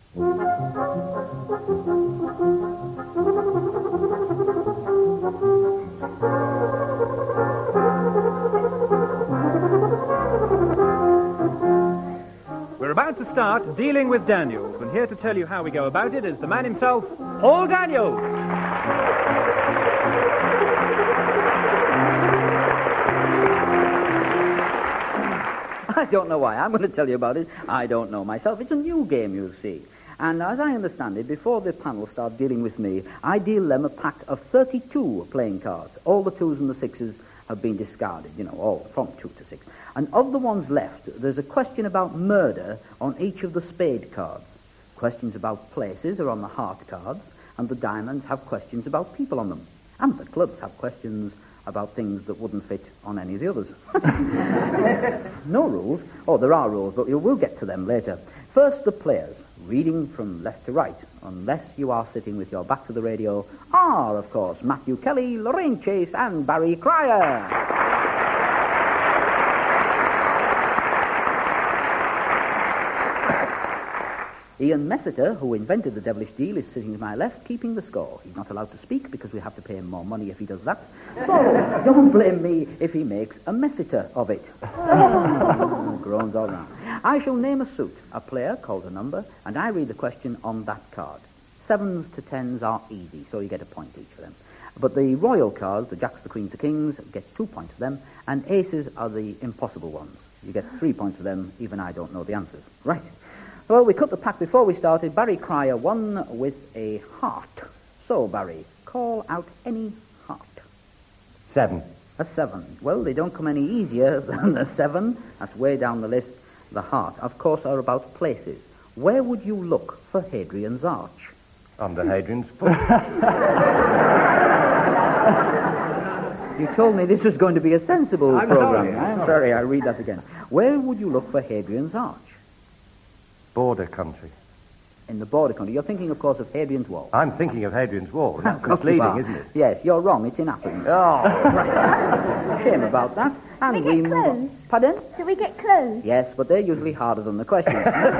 We're about to start Dealing with Daniels, and here to tell you how we go about it is the man himself, Paul Daniels. I don't know why I'm going to tell you about it. I don't know myself. It's a new game, you see. And as I understand it, before the panel start dealing with me, I deal them a pack of 32 playing cards. All the 2s and the 6s have been discarded, all from 2 to 6. And of the ones left, there's a question about murder on each of the spade cards. Questions about places are on the heart cards, and the diamonds have questions about people on them. And the clubs have questions about things that wouldn't fit on any of the others. No rules. Oh, there are rules, but we'll get to them later. First, the players, reading from left to right, unless you are sitting with your back to the radio, are, of course, Matthew Kelly, Lorraine Chase, and Barry Cryer. Ian Messiter, who invented the devilish deal, is sitting to my left, keeping the score. He's not allowed to speak because we have to pay him more money if he does that. So, don't blame me if he makes a Messiter of it. Groans all round. I shall name a suit. A player calls a number, and I read the question on that card. 7s to 10s are easy, so you get a point each for them. But the royal cards, the jacks, the queens, the kings, get 2 points for them, and aces are the impossible ones. You get 3 points for them, even I don't know the answers. Right. Well, we cut the pack before we started. Barry Cryer won with a heart. So, Barry, call out any heart. 7. A 7. Well, they don't come any easier than a 7. That's way down the list. The heart, of course, are about places. Where would you look for Hadrian's Arch? Under Hadrian's foot. You told me this was going to be a sensible program. I'm sorry, I'll read that again. Where would you look for Hadrian's Arch? Border country. In the border country. You're thinking, of course, of Hadrian's Wall. I'm thinking of Hadrian's Wall. And that's misleading, isn't it? Yes, you're wrong. It's in Athens. Oh. Right. Shame about that. And we get clues? Pardon? Do we get clues? Yes, but they're usually harder than the questions.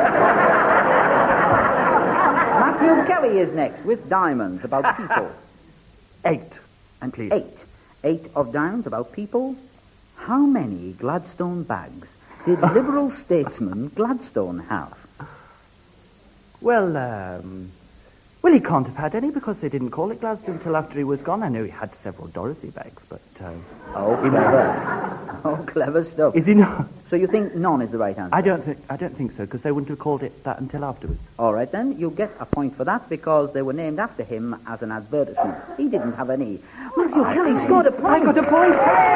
Matthew Kelly is next with diamonds about people. 8, and please. 8. 8 of diamonds about people. How many Gladstone bags did Liberal statesman Gladstone have? Well, he can't have had any because they didn't call it Gladstone until after he was gone. I know he had several Dorothy bags, but... Oh, clever. Oh, clever stuff. Is he not? So you think none is the right answer? I don't think so, because they wouldn't have called it that until afterwards. All right, then. You'll get a point for that because they were named after him as an advertisement. He didn't have any. Matthew Kelly scored a point. I got a point.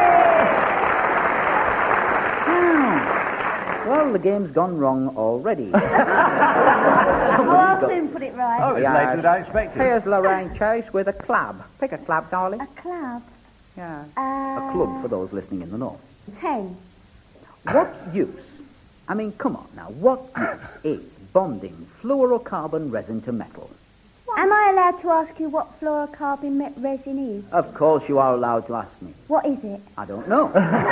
Well, the game's gone wrong already. I'll soon put it right. Oh, it's later than I expected. Here's Lorraine Chase with a clab. Pick a clab, darling. A club? Yeah. A club for those listening in the north. 10. What use, I mean, come on now, what use is bonding fluorocarbon resin to metal? Am I allowed to ask you what fluorocarbon resin is? Of course you are allowed to ask me. What is it? I don't know.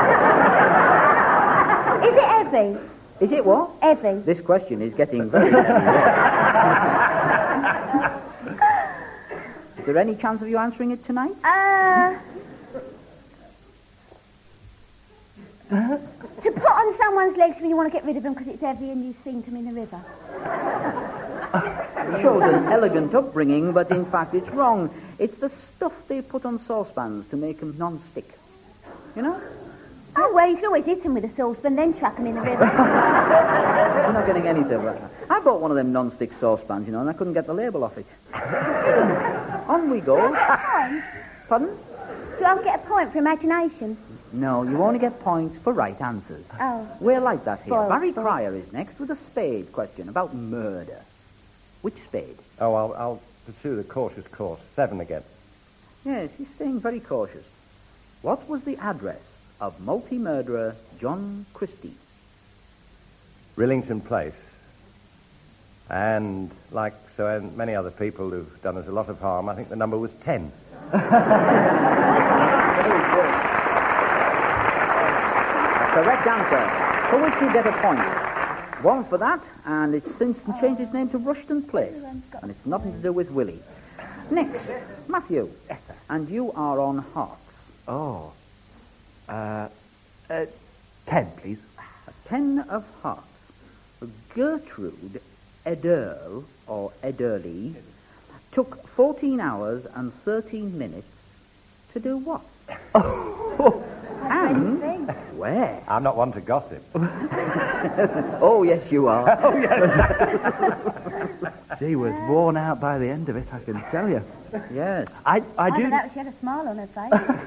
Is it heavy? Is it what? Heavy. This question is getting very heavy. Is there any chance of you answering it tonight? To put on someone's legs when you want to get rid of them because it's heavy and you sink them in the river. It shows an elegant upbringing, but in fact it's wrong. It's the stuff they put on saucepans to make them non-stick. You know? Oh, well, you can always hit them with a saucepan, then chuck them in the river. You're not getting anything. I bought one of them non-stick saucepans, and I couldn't get the label off it. On we go. Do I get a point? Pardon? Do I get a point for imagination? No, you only get points for right answers. Oh. We're like that here. Spoiled, Barry spoiled. Cryer is next with a spade question about murder. Which spade? Oh, I'll pursue the cautious course. 7 again. Yes, he's staying very cautious. What was the address of multi-murderer John Christie? Rillington Place. And like so many other people who've done us a lot of harm, I think the number was 10. Very good. Correct answer, for which you get a point. One for that, and it's since changed its name to Rushton Place. And it's nothing to do with Willie. Next, Matthew. Yes, sir. And you are on hearts. Oh. 10, please. A 10 of hearts. Gertrude Ederle, or Ederle, took 14 hours and 13 minutes to do what? And where? I'm not one to gossip. Oh, yes, you are. Oh, yes. She was worn out by the end of it, I can tell you. Yes. I Either do... that or she had a smile on her face.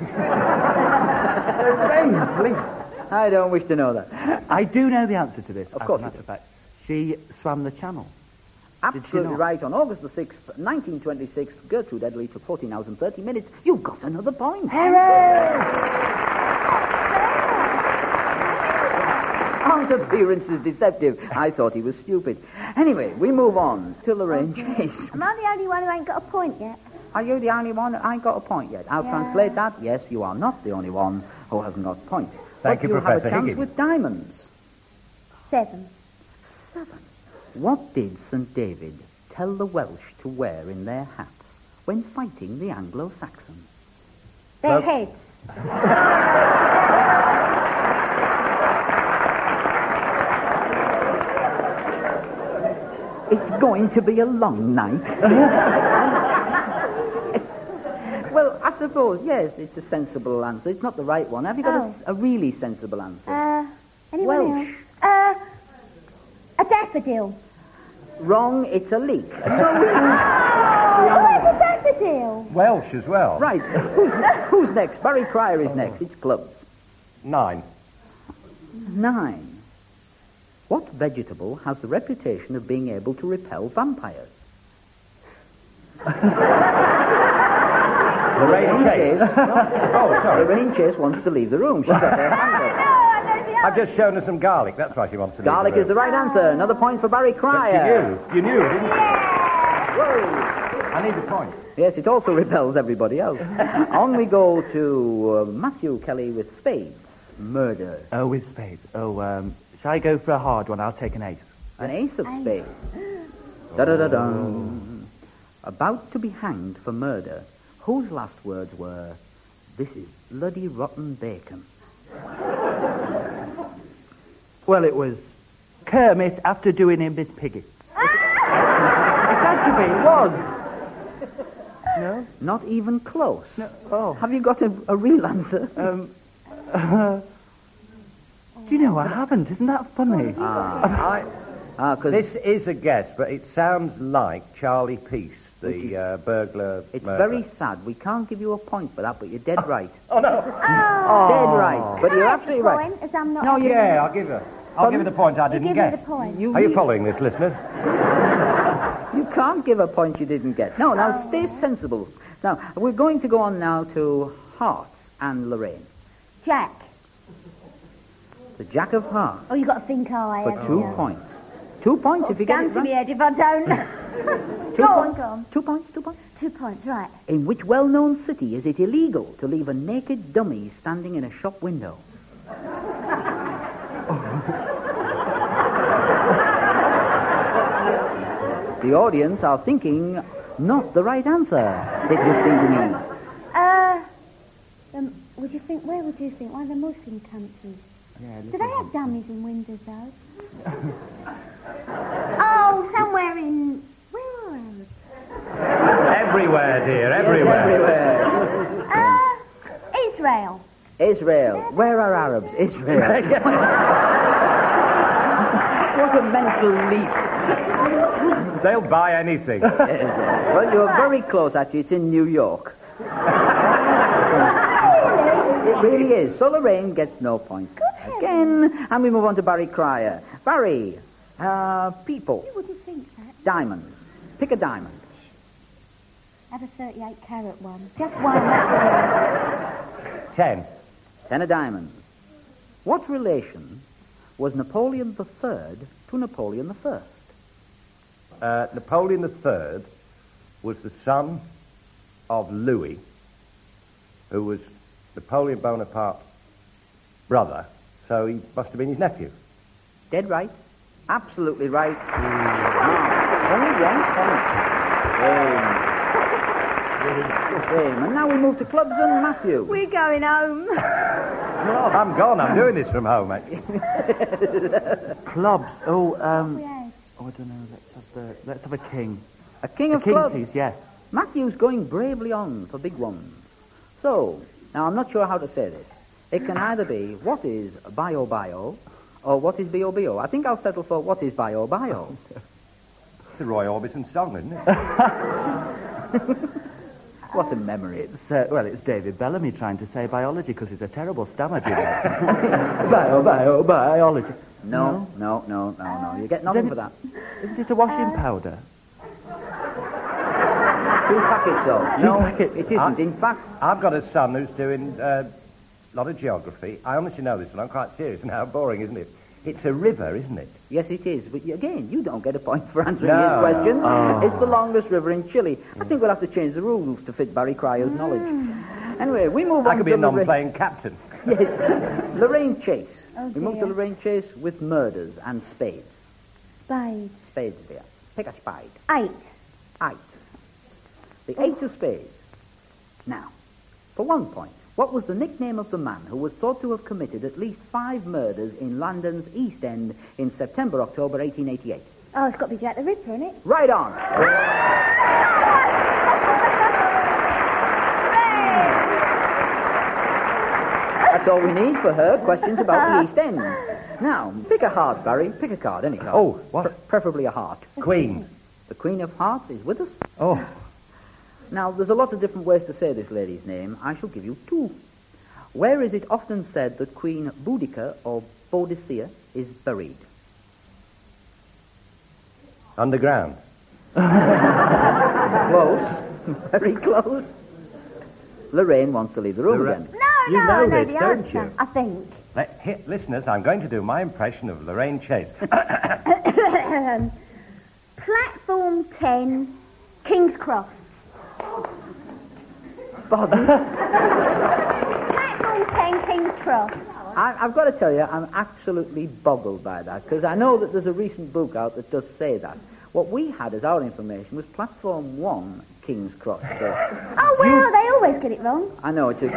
Lorraine, please. I don't wish to know that. I do know the answer to this. Of course As a matter you of fact, she swam the channel. Absolutely not? right. On August the 6th, 1926, Gertrude Ederle took 14 hours and 30 minutes. You got another point. Aunt appearance is deceptive. I thought he was stupid. Anyway, we move on to Lorraine Chase. Am I the only one who ain't got a point yet? Are you the only one that ain't got a point yet? I'll Yeah. translate that. Yes, you are not the only one who hasn't got a point. Thank But you, you have Professor a chance Higgins. with diamonds. 7. 7. What did St. David tell the Welsh to wear in their hats when fighting the Anglo-Saxons? Their Well- heads. It's going to be a long night. Well, I suppose, yes, it's a sensible answer. It's not the right one. Have you got a really sensible answer? Anyone Welsh. else? A daffodil. Wrong, it's a leek. Oh, where's a daffodil? Welsh as well. Right, who's next? Barry Cryer is next. It's clubs. 9. 9. What vegetable has the reputation of being able to repel vampires? Lorraine Chase. Oh, sorry. Lorraine Chase wants to leave the room. She's got her hand up. I've just shown her some garlic. That's why she wants to leave Garlic the is the room. right answer. Another point for Barry But Cryer. you knew, didn't you? I need a point. Yes, it also repels everybody else. On we go to Matthew Kelly with spades. Murder. Oh, with spades. Oh, shall I go for a hard one? I'll take an ace. An ace of spades. Da-da-da-dum. About to be hanged for murder, whose last words were, "This is bloody rotten bacon"? Well, it was Kermit after doing him Miss Piggy. It had to be. It was. No? Not even close. No. Oh. Have you got a real answer? Do you know I haven't? Isn't that funny? Because This is a guess, but it sounds like Charlie Peace, the burglar. it's murderer. very sad. We can't give you a point for that, but you're dead right. Oh no! Dead right. But you're absolutely right. Point, as I'm not. No, you- Yeah, I'll give her. I'll give her the point I You didn't give me get. the point. Are you following this, listeners? You can't give a point you didn't get. No, now stay sensible. Now, we're going to go on now to Hearts and Lorraine. Jack. The Jack of Hearts Oh, you got to think high. for haven't 2 you? points. 2 points if you get Gun it to right. me head if I don't. Two Go on, points. go on. 2 points, 2 points. 2 points, right. In which well-known city is it illegal to leave a naked dummy standing in a shop window? The audience are thinking not the right answer, it would seem to me. Would you think, where would you think? One of the Muslim countries. Do they have dummies in windows, though? Oh, somewhere in... Where are they? Everywhere, dear, Yes, everywhere. Israel. Israel. Where are Arabs? Israel. What a mental leap. They'll buy anything. Well, you're very close, actually. It's in New York. It really is. So Lorraine gets no points again. And we move on to Barry Cryer. Barry, people, You wouldn't think that. diamonds. Pick a diamond. Have a 38-carat one. Just one. That 10. 10 of diamonds. What relation was Napoleon III to Napoleon I? Napoleon III was the son of Louis, who was Napoleon Bonaparte's brother, so he must have been his nephew. Dead right. Absolutely right. Only 1 point. And now we move to clubs and Matthew. We're going home. No, I'm gone. I'm doing this from home, mate. Clubs. Oh, Yes. oh, I don't know. Let's have a king. A king A of king, clubs. please. Yes. Matthew's going bravely on for big ones. So, now I'm not sure how to say this. It can either be what is bio-bio or what is bio-bio. I think I'll settle for what is bio-bio. It's a Roy Orbison song, isn't it? What a memory. It's David Bellamy trying to say biology because he's a terrible stammer, do you know? Biology. No. You get nothing for that. Isn't it a washing powder? 2 packets, though. No, packets. it isn't. In fact, I've got a son who's doing a lot of geography. I honestly know this, and I'm quite serious. And how boring, isn't it? It's a river, isn't it? yes, it is. But again, you don't get a point for answering No, his question. no. It's the longest river in Chile. I think we'll have to change the rules to fit Barry Cryer's knowledge. Anyway, we move on I could be to a non-playing captain. Lorraine Chase. Oh, We move to dear. Lorraine Chase with murders and spades. Spade. Spades, dear. Pick a spade. 8. 8. The 8 of spades. Now, for 1 point, what was the nickname of the man who was thought to have committed at least 5 murders in London's East End in September-October 1888? Oh, it's got to be Jack the Ripper, isn't it? Right on. That's all we need for her questions about the East End. Now, pick a heart, Barry. Pick a card, any card. Oh, what? Preferably a heart. Queen. The Queen of Hearts is with us. Oh. Now, there's a lot of different ways to say this lady's name. I shall give you 2. Where is it often said that Queen Boudica or Boadicea is buried? Underground. Close. Very close. Lorraine wants to leave the room again. No, You I know know this, the don't answer, you? I think. Here, listeners, I'm going to do my impression of Lorraine Chase. Platform 10, King's Cross. Pardon? Platform 10, King's Cross. I've got to tell you, I'm absolutely boggled by that, because I know that there's a recent book out that does say that. What we had as our information was Platform 1, King's Cross. So Oh, well, they always get it wrong. I know it's a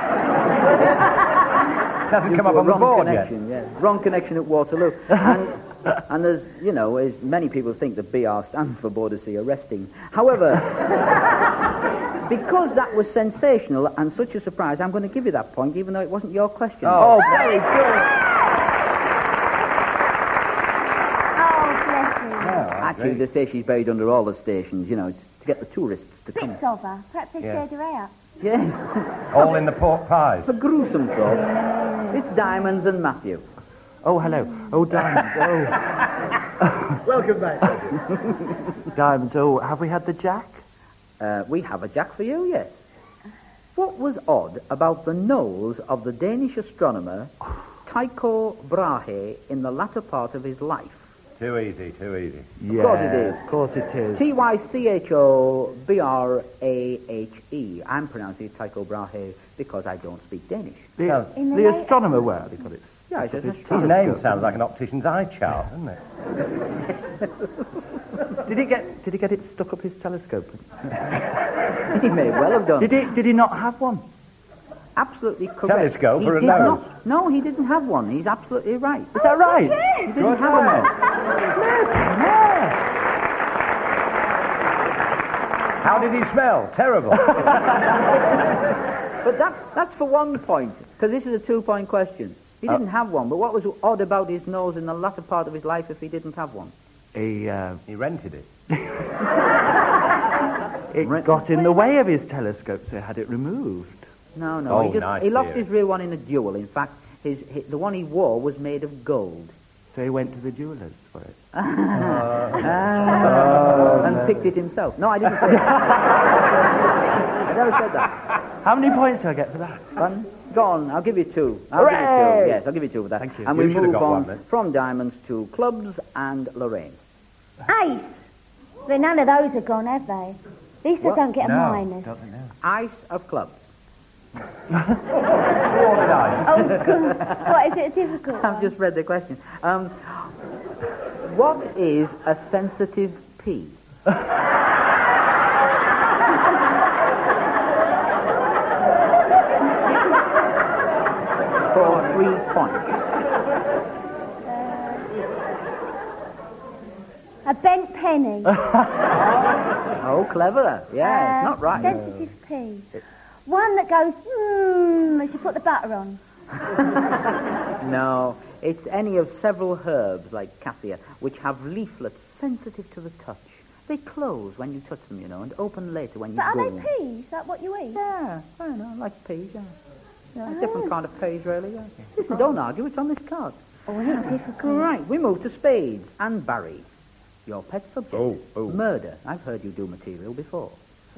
Hasn't come up on the wrong board yet. connection, yeah. Wrong connection at Waterloo. And there's, you know, as many people think that BR stands for Boadicea resting. However, because that was sensational and such a surprise, I'm going to give you that point, even though it wasn't your question. Oh, very good. Oh, bless him. Actually, they say she's buried under all the stations, you know, to get the tourists to come. Bits of her. Perhaps they Yeah. shared her out. Yes, All in the pork pies. for gruesome thought. It's Diamonds and Matthew. Oh, hello. Oh, Diamonds. Oh. Welcome back. Diamonds. Oh, have we had the jack? We have a jack for you, yes. What was odd about the nose of the Danish astronomer Tycho Brahe in the latter part of his life? Too easy, too easy. Of course it is. Of course it is. Tychobrahe. I'm pronouncing it Tycho Brahe because I don't speak Danish. The, In the the late- astronomer were, because it's... Yeah, it's His His name sounds like an optician's eye chart, doesn't it? Did he get it stuck up his telescope? He may well have done. Did he not have one? Absolutely correct. Telescope He or a did nose? not. No, he didn't have one. He's absolutely right. Is that right? He didn't have one. How did he smell? Terrible. But that's for 1 point, because this is a 2-point question. He didn't have one, but what was odd about his nose in the latter part of his life if he didn't have one? He rented it. it got in the way of his telescope, so he had it removed. No. Oh, he nice lost theory. his real one in a duel. In fact, the one he wore was made of gold. So he went to the jeweller's for it. And picked it himself. No, I didn't say that. I never said that. How many points do I get for that? Fun? Go on, I'll give you 2. Hooray! Yes, I'll give you 2 for that. Thank you. And You we should have move got on one, then. from Diamonds to Clubs and Lorraine. Ace. But none of those are gone, have they? At least I don't get a No. minus. Don't think now. Ice of Clubs. Thwarted eyes. Oh, good. What, is it difficult? I've just read the question. What is a sensitive pea? For 3 points. A bent penny. Oh, clever. Yeah, it's not right. Sensitive pea. One that goes, as you put the butter on. No, it's any of several herbs like cassia, which have leaflets sensitive to the touch. They close when you touch them, and open later when you But go. are they peas? Is that what you eat? Yeah, I know, like peas, yeah. Different kind of peas, really, yeah. Listen, don't argue, it's on this card. Oh, it's difficult. Right, we move to spades. And Barry, your pet subject. Oh. Murder. I've heard you do material before.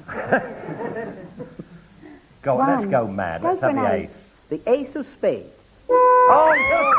Go on, let's go mad. Go Let's for have an the ace. ace. The ace of spades. Oh!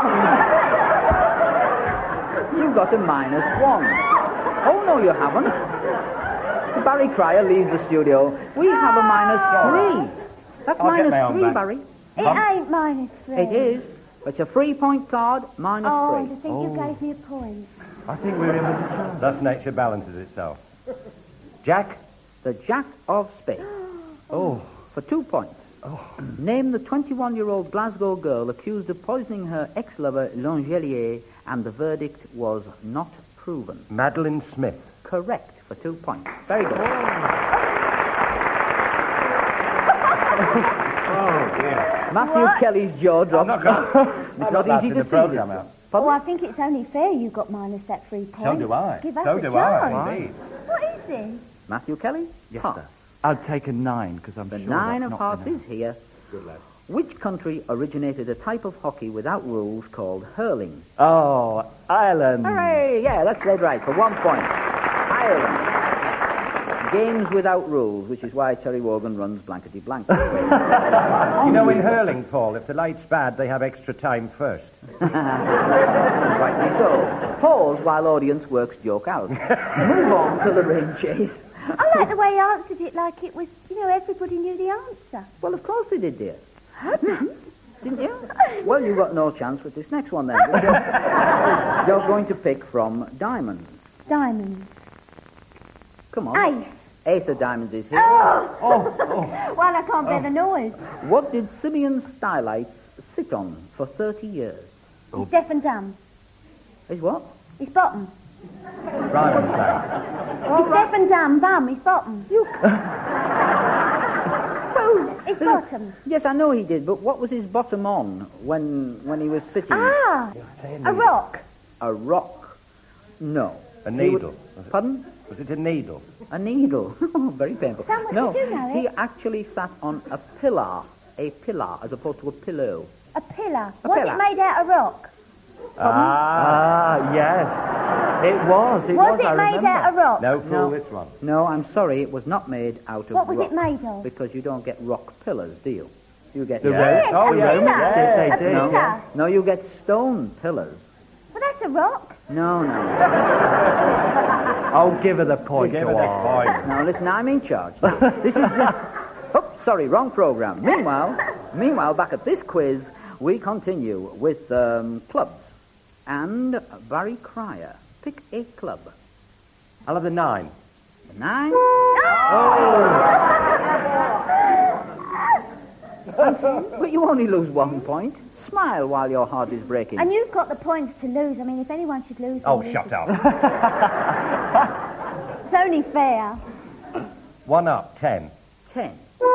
You got a -1. Oh, no, you haven't. Barry Cryer leaves the studio. We have a -3. That's I'll get my own -3, back. Barry. It ain't -3. It is. It's a 3-point card, -3. Oh, to think you gave me a point. I think we're in with each other. Thus nature balances itself. Jack? The Jack of Spades. Oh. For 2 points. Name the 21-year-old Glasgow girl accused of poisoning her ex-lover, Langelier, and the verdict was not proven. Madeline Smith. Correct, for 2 points. Very good. Matthew Kelly's jaw dropped. It's not easy to see. program out. Oh, I think it's only fair you got minus that 3 points. So do I. Give us So a do chance. I, indeed. What is this? Matthew Kelly? Yes, Pass. sir. I'll take a 9, because I'm The sure 9 that's of not hearts enough. is here. Good lad. Which country originated a type of hockey without rules called hurling? Oh, Ireland. Hooray! Yeah, that's dead right, for 1 point. Ireland. Games without rules, which is why Terry Wogan runs blankety-blank. You know, in hurling, Paul, if the light's bad, they have extra time first. Rightly so. Pause while audience works joke out. Move on to the ring chase. I like the way he answered it like it was, everybody knew the answer. Well, of course they did, dear. Didn't you? Well, you got no chance with this next one, then. You're going to pick from diamonds. Diamonds. Come on. Ace. Ace of diamonds is here. Well, I can't bear the noise. What did Simeon Stylites sit on for 30 years? He's deaf and dumb. Is what? His bottom. Right on, Sam. He's deaf and dumb, bum, his bottom. His bottom. Yes, I know he did, but what was his bottom on when he was sitting? Ah, a rock. A rock? No. A needle. Pardon? Was it a needle? A needle. Oh, very painful. Sam, what no, did you know he it? actually sat on a pillar, as opposed to a pillow. A pillar. A Was pillar. it made out of rock? Ah, yes. It was. Was I it made remember. out of rock? No, fool, No. this one. No, I'm sorry, it was not made out of What was rock. it made of? Because you don't get rock pillars, do you? You get... The Yes, Oh, a yeah. pillar. They A did. pillar. No, you get stone pillars. Well, that's a rock. No. Oh, give her the point, Give go her the on. point. Now, listen, I'm in charge. This is... sorry, wrong program. Meanwhile, back at this quiz, we continue with clubs. And Barry Cryer. Pick a club. I'll have the 9. 9. But you only lose 1 point. Smile while your heart is breaking. And you've got the points to lose. I mean, if anyone should lose... Oh, then shut you. up. It's only fair. 1 up, 10. 10.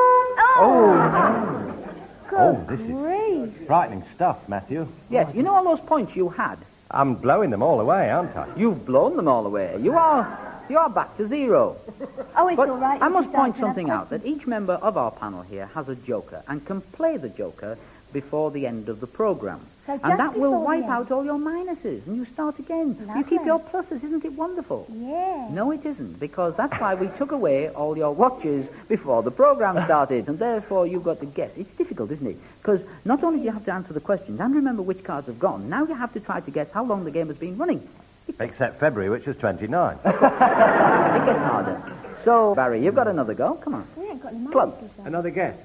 Oh, this is Grief. frightening stuff, Matthew. Yes, you know all those points you had? I'm blowing them all away, aren't I? You've blown them all away. You are back to 0. Oh, it's But all right. I You must just point answer that something out, that question. each member of our panel here has a joker and can play the joker before the end of the programme. So just And that will before the wipe end. out all your minuses, and you start again. You Lovely. keep your pluses, isn't it wonderful? Yeah. No, it isn't, because that's why we took away all your watches before the programme started, and therefore you've got to guess. It's difficult, isn't it? Because not only do you have to answer the questions and remember which cards have gone, now you have to try to guess how long the game has been running. Except February, which was 29. It gets harder. So, Barry, you've got another go. Come on. We ain't got any Clubs. minuses, though. Another guess.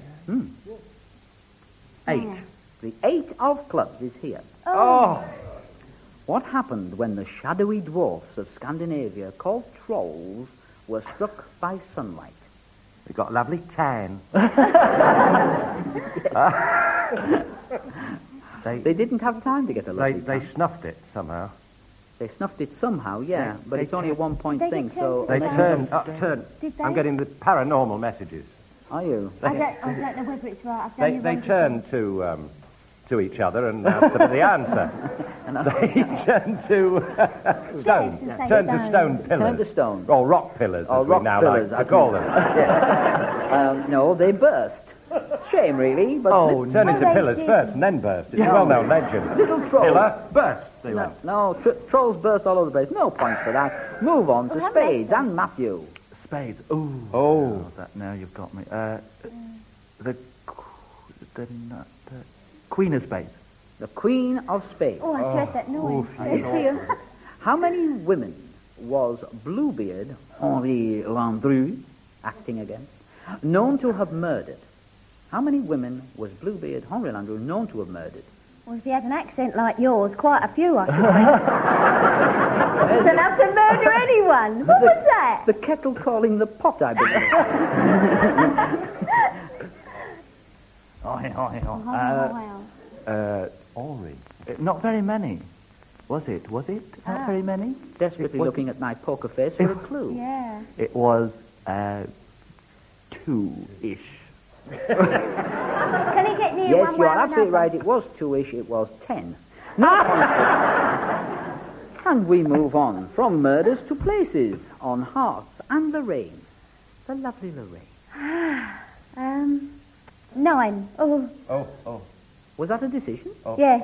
8. The 8 of clubs is here. Oh! What happened when the shadowy dwarfs of Scandinavia, called trolls, were struck by sunlight? We got a lovely tan. They didn't have time to get a lovely They tan. snuffed it somehow. They snuffed it somehow, yeah, but they it's only a one-point They thing, get so... They turned turned. Did they? I'm getting the paranormal messages. Are you? I don't know whether it's right. I've done They you turned to each other and asked for the answer. They turned to stone. and say Turned to stone. stone pillars. Turned to stone. Or rock pillars, Or as we rock now pillars, like I to call think. them. No, they burst. Shame, really, but... Turned into they pillars did. first and then burst. It's a well-known legend. Little troll. Pillar, burst, they went. No, trolls burst all over the place. No points for that. Move on to Well, haven't they spades done? and Matthew. Spades. Ooh. Oh. That, now you've got me. The Queen of Spades. The Queen of Spades. Oh, I dread that noise. It's here. How many women was Bluebeard, Henri Landru, acting again, known to have murdered? How many women was Bluebeard, Henri Landru, known to have murdered? Well, if he had an accent like yours, quite a few, I should think. Don't have to murder anyone. What was that? The kettle calling the pot, I believe. Ori. Not very many. Was it? Not very many? Desperately It was- looking at my poker face for a clue. Yeah. It was 2-ish. Can he get near Yes, one you way are or absolutely another? right. It was 2-ish. It was 10. Now, and we move on from murders to places on Hearts and Lorraine. The lovely Lorraine. 9. Oh, Oh. Was that a decision? yes.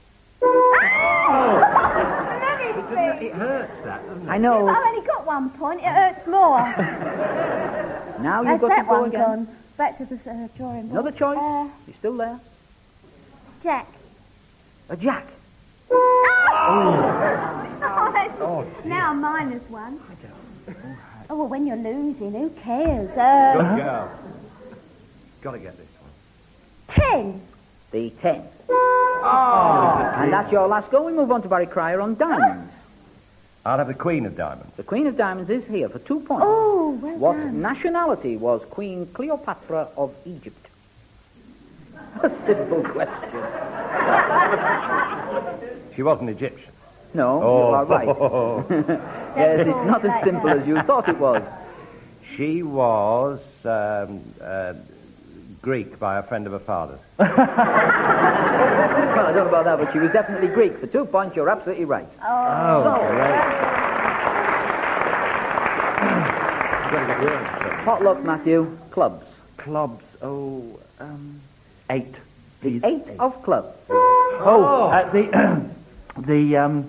It hurts, that, doesn't it? I know. I've only got 1 point. It hurts more. Now you've That's got that to go one again. gone. Back to the drawing board. Another choice? You're still there. Jack. A jack. Now I'm -1. Oh, well, when you're losing, who cares? Good girl. Got to get this one. 10. The 10. And that's your last go. We move on to Barry Cryer on diamonds. I'll have the Queen of Diamonds. The Queen of Diamonds is here for 2 points. Oh, well What done. nationality was Queen Cleopatra of Egypt? A simple question. She wasn't Egyptian. No, you are right. Yes, it's not as simple as you thought it was. She was Greek by a friend of her father's. Well, I don't know about that, but she was definitely Greek. For 2 points, you're absolutely right. Hot luck, Matthew. Clubs. Clubs. 8. The Please. 8 of clubs. The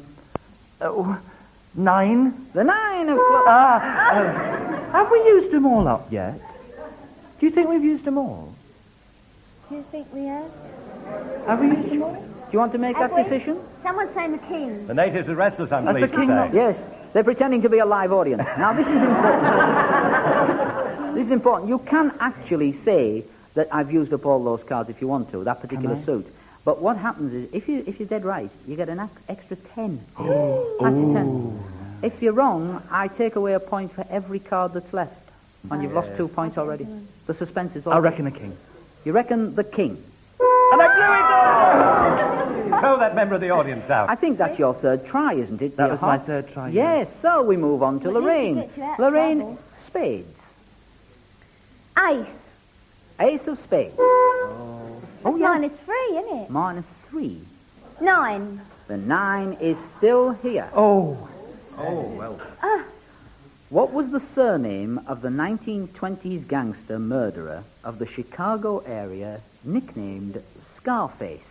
9. The 9 of clubs. Have we used them all up yet? Do you think we've used them all? Do you think we have? Have we used them all? Do you want to make that Have we? decision? Someone's saying the king. The natives are restless, I'm That's pleased the to king say. of- Yes, they're pretending to be a live audience. Now, this is important. This is important. You can actually say that I've used up all those cards if you want to, that particular Can I? suit. But what happens is, if you're dead right, you get an extra 10. That's a 10. If you're wrong, I take away a point for every card that's left. And you've lost 2 points already. The suspense is all. I reckon a king. You reckon the king? And I blew it all! Throw that member of the audience out. I think that's your third try, isn't it? That dear was my heart? third try. Yes, so we move on to Well, at least it Lorraine. gets you out of Lorraine, trouble. spades. Ace. Ace of spades. That's yeah. -3, isn't it? -3. 9. The 9 is still here. Oh, well. What was the surname of the 1920s gangster murderer of the Chicago area nicknamed Scarface?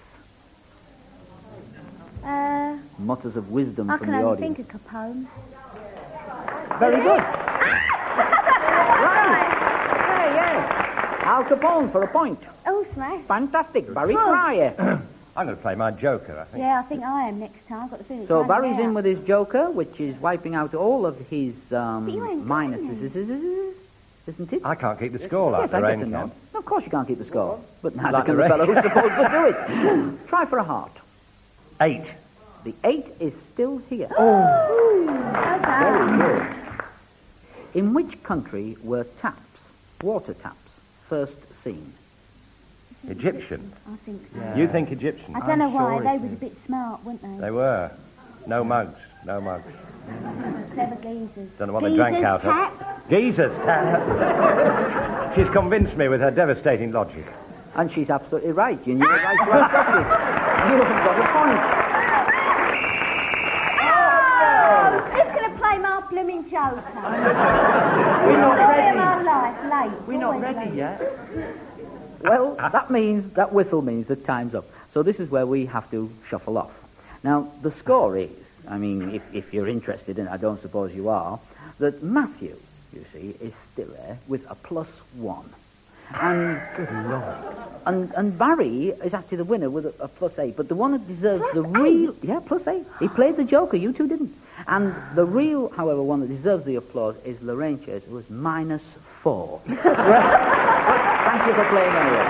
Mutters of wisdom I from can the only audience. think of Capone. Very good. Right. Yes. Al Capone for a point. Oh, smash. Fantastic. Barry Smooth. Cryer. I'm going to play my Joker, I think. Yeah, I think I am next time. I've got the feeling. So it's running Barry's out. in with his Joker, which is wiping out all of his you ain't got minuses, isn't it? I can't keep the score like Yes, I get Lorraine to know. can. No, of course you can't keep the score. But neither Like can the the fellow rain. who's supposed to do it. Try for a heart. 8. The 8 is still here. Okay. Very good. In which country were water taps, first seen? Egyptian. I think so. Yeah. You think Egyptian? I don't know why. sure They it was a is. bit smart, weren't they? They were. No mugs. No mugs. Clever geezers. Don't know what they drank out of. Taps. Geezers. She's convinced me with her devastating logic. And she's absolutely right. You knew the right to ask questions. You haven't got a point. Oh, I was just going to play my blooming joker. We're not Story of ready. my life, late. We're not Always ready late. yet. Well, that whistle means that time's up. So this is where we have to shuffle off. Now, the score is, I mean, if you're interested, and I don't suppose you are, that Matthew, you see, is still there with a +1. And, good Lord. And Barry is actually the winner with a +8. But the one that deserves the real... Yeah, +8. He played the Joker. You two didn't. And the real, however, one that deserves the applause is Laurentius, who was -4. Thank you for playing anyway.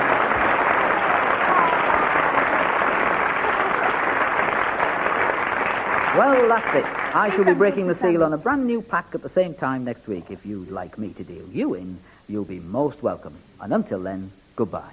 Well, that's it. I shall be breaking the seal on a brand new pack at the same time next week. If you'd like me to deal you in, you'll be most welcome. And until then, goodbye.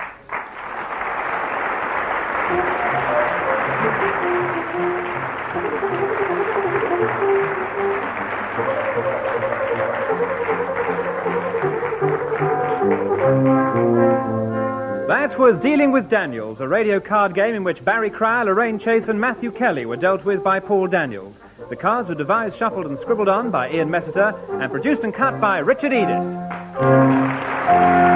That was Dealing with Daniels, a radio card game in which Barry Cryer, Lorraine Chase and Matthew Kelly were dealt with by Paul Daniels. The cards were devised, shuffled and scribbled on by Ian Messiter and produced and cut by Richard Edis.